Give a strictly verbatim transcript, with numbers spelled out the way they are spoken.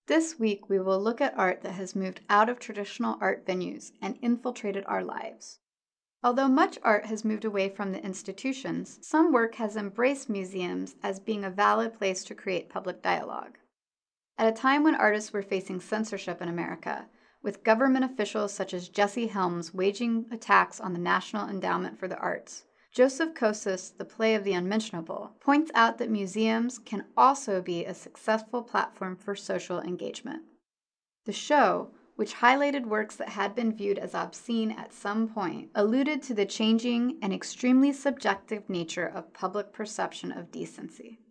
This week, we will look at art that has moved out of traditional art venues and infiltrated our lives. Although much art has moved away from the institutions, some work has embraced museums as being a valid place to create public dialogue. At a time when artists were facing censorship in America, with government officials such as Jesse Helms waging attacks on the National Endowment for the Arts, Joseph Kossis, The Play of the Unmentionable, points out that museums can also be a successful platform for social engagement. The show, which highlighted works that had been viewed as obscene at some point, alluded to the changing and extremely subjective nature of public perception of decency.